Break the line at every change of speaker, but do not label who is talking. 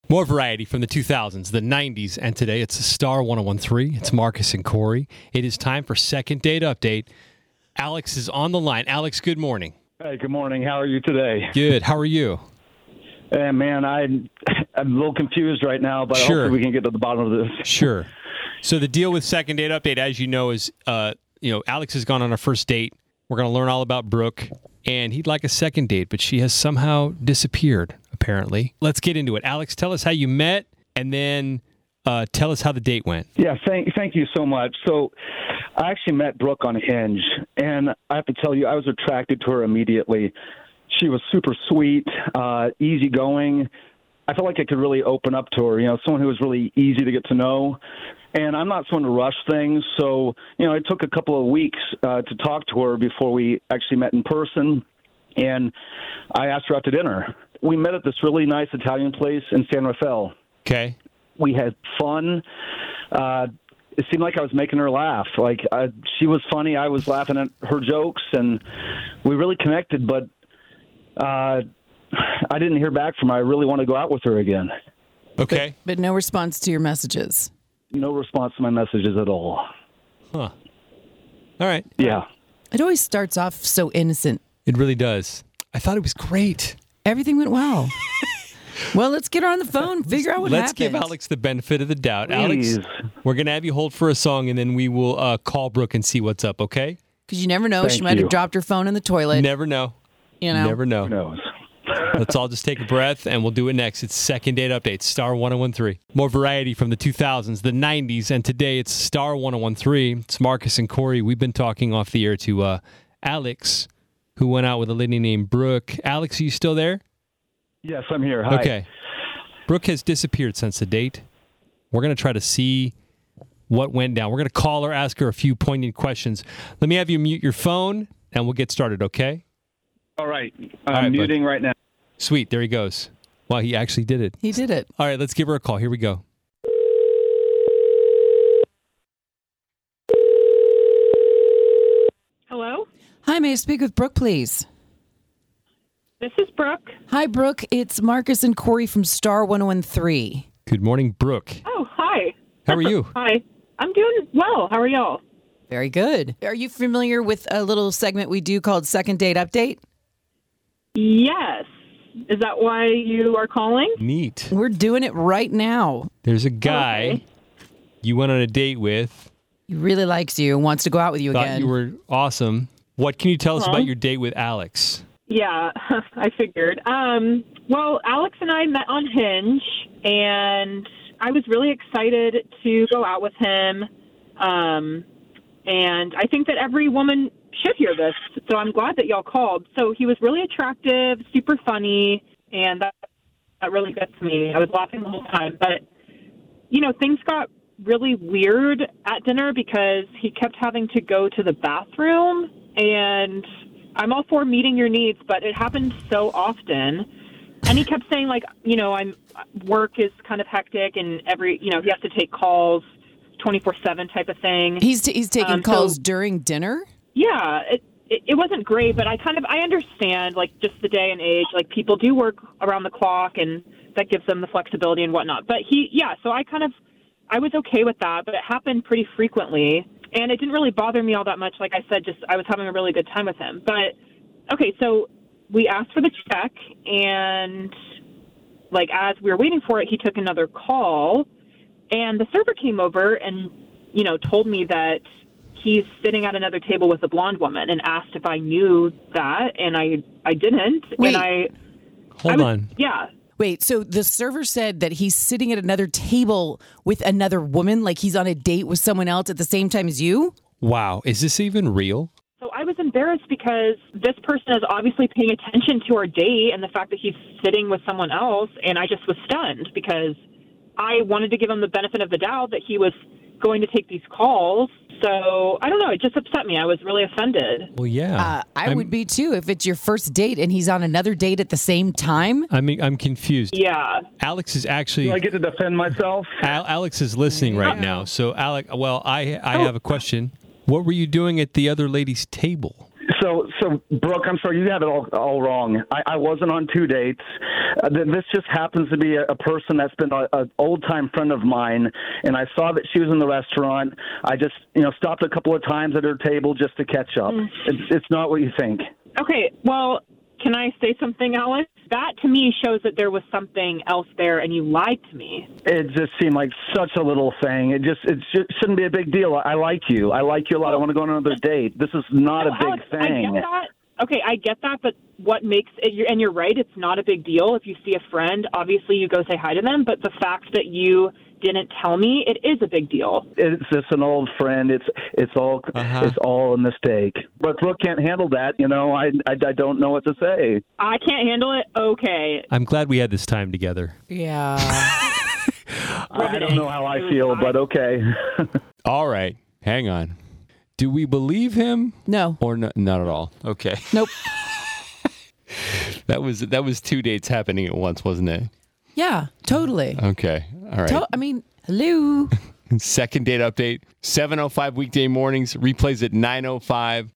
More variety from the 2000s, the 90s, and today. It's Star 1013. It's Marcus and Corey. It is time for Second Date Update. Alex is on the line. Alex, good morning.
Hey, good morning. How are you today?
Good. How are you?
Man, I'm a little confused right now, but
Sure.
hopefully we can get to the bottom of this.
Sure. So the deal with Second Date Update, as you know, is Alex has gone on a first date. We're going to learn all about Brooke, and he'd like a second date, but she has somehow disappeared, apparently. Let's get into it. Alex, tell us how you met, and then tell us how the date went.
Yeah, thank you so much. So I actually met Brooke on Hinge, and I have to tell you, I was attracted to her immediately. She was super sweet, easygoing. I felt like I could really open up to her, someone who was really easy to get to know. And I'm not someone to rush things, so, it took a couple of weeks to talk to her before we actually met in person, and I asked her out to dinner. We met at this really nice Italian place in San Rafael.
Okay.
We had fun. It seemed like I was making her laugh. She was funny, I was laughing at her jokes, and we really connected, but I didn't hear back from her. I really want to go out with her again.
Okay.
But no response to your messages.
No response to my messages at all.
Huh. All right.
Yeah.
It always starts off so innocent.
It really does. I thought it was great.
Everything went well. Well, let's get her on the phone, figure out what
Let's
happened.
give Alex the benefit of the doubt.
Please.
Alex, we're going to have you hold for a song, and then we will call Brooke and see what's up, okay?
Because you never know.
Thank
She might
you.
have dropped her phone in the toilet.
Never know. Never know.
Who knows?
Let's all just take a breath, and we'll do it next. It's Second Date Update, Star 1013. More variety from the 2000s, the 90s, and today it's Star 1013. It's Marcus and Corey. We've been talking off the air to Alex, who went out with a lady named Brooke. Alex, are you still there?
Yes, I'm here. Hi.
Okay. Brooke has disappeared since the date. We're going to try to see what went down. We're going to call her, ask her a few poignant questions. Let me have you mute your phone, and we'll get started, okay?
All right.
All right,
I'm muting right now.
Sweet. There he goes. Wow, he actually did it.
He did it.
All right, let's give her a call. Here we go.
Hello,
Hi, may I speak with Brooke, please?
this is Brooke.
Hi, Brooke. It's Marcus and Corey from Star 1013.
Good morning, Brooke.
Oh, hi.
How are you?
Hi. I'm doing well. How are y'all?
Very good. Are you familiar with a little segment we do called Second Date Update?
Yes. Is that why you are calling?
Neat.
We're doing it right now.
There's a guy
Okay.
you went on a date with,
He really likes you and wants to go out with you
thought
again.
you were awesome. What can you tell us about your date with Alex?
Yeah, I figured. Well, Alex and I met on Hinge, and I was really excited to go out with him. And I think that every woman should hear this, so I'm glad that y'all called. So he was really attractive, super funny, and that really gets me. I was laughing the whole time. But, things got really weird at dinner because he kept having to go to the bathroom, and I'm all for meeting your needs, but it happened so often. And he kept saying, work is kind of hectic, and he has to take calls 24/7 type of thing.
He's taking
so-
calls during dinner?
Yeah, it wasn't great, but I understand, just the day and age. People do work around the clock, and that gives them the flexibility and whatnot. But so I was okay with that, but it happened pretty frequently, and it didn't really bother me all that much. Like I said, I was having a really good time with him. But, okay, so we asked for the check, and, as we were waiting for it, he took another call, and the server came over and, told me that he's sitting at another table with a blonde woman and asked if I knew that, and I didn't.
Wait.
And
Hold on.
Yeah.
Wait, so the server said that he's sitting at another table with another woman, like he's on a date with someone else at the same time as you?
Wow. Is this even real?
So I was embarrassed because this person is obviously paying attention to our date and the fact that he's sitting with someone else, and I just was stunned because I wanted to give him the benefit of the doubt that he was going to take these calls. So I don't know. It just upset me. I was really offended.
Well, yeah.
I would be too if it's your first date and he's on another date at the same time.
I'm confused.
Yeah.
Alex is actually...
Do I get to defend myself?
Alex is listening right now. So, Alex, I have a question. What were you doing at the other lady's table?
So, Brooke, I'm sorry, you have it all wrong. I wasn't on 2 dates. This just happens to be a person that's been an old-time friend of mine, and I saw that she was in the restaurant. I just, stopped a couple of times at her table just to catch up. It's not what you think.
Okay, well, can I say something, Alex? That, to me, shows that there was something else there, and you lied to me.
It just seemed like such a little thing. It shouldn't be a big deal. I like you. I like you a lot. I want to go on another date. This is not a big
Alex,
thing.
I get that. Okay, I get that, but what makes it, and you're right, it's not a big deal. If you see a friend, obviously you go say hi to them, but the fact that you didn't tell me, it is a big deal.
It's just an old friend. It's all a mistake. But Brooke can't handle that. I don't know what to say.
I can't handle it. Okay.
I'm glad we had this time together.
Yeah.
I don't know how I feel, but okay.
All right. Hang on. Do we believe him?
No.
Or not at all? Okay.
Nope.
That was 2 dates happening at once, wasn't it?
Yeah, totally.
Okay. All right.
Hello.
Second date update, 7:05 weekday mornings, replays at 9:05.